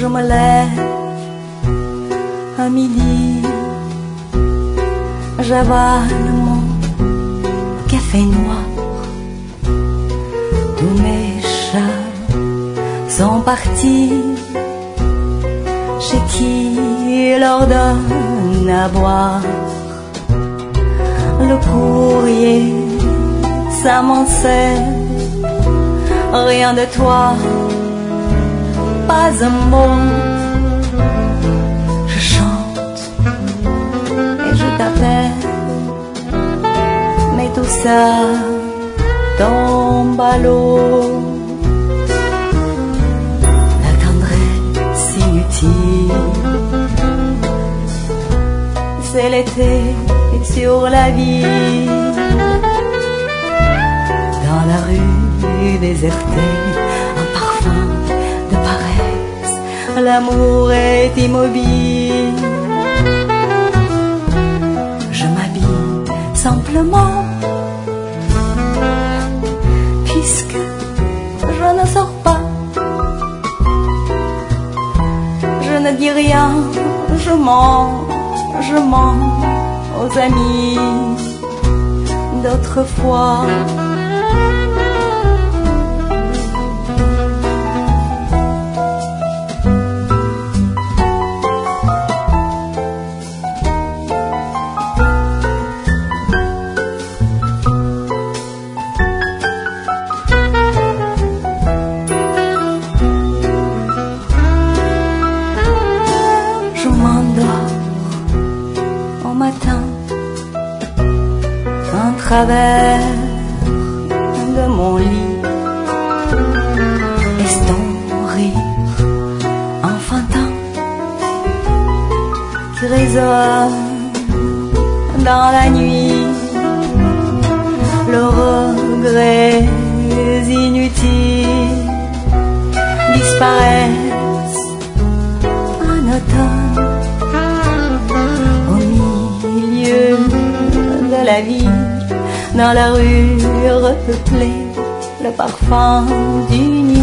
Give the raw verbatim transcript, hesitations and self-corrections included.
je me lève à midi, j'avale mon café noir. Tous mes chats sont partis, chez qui leur donne à boire. Le courrier s'amoncelle, rien de toi, pas un mot. Je chante et je t'appelle, mais tout ça tombe à l'eau. La tendresse inutile, c'est l'été sur la ville. Dans la rue désertée, un parfum de paresse, l'amour est immobile. Je m'habille simplement, puisque je ne sors pas. Je ne dis rien, je mens, je mens aux amis d'autrefois. Je m'endors au matin, en travers de mon lit, est-ce ton rire enfantin qui résonne dans la nuit? Le regret inutile disparaissent en automne. Au milieu de la ville, dans la rue repeuplée, le parfum d'une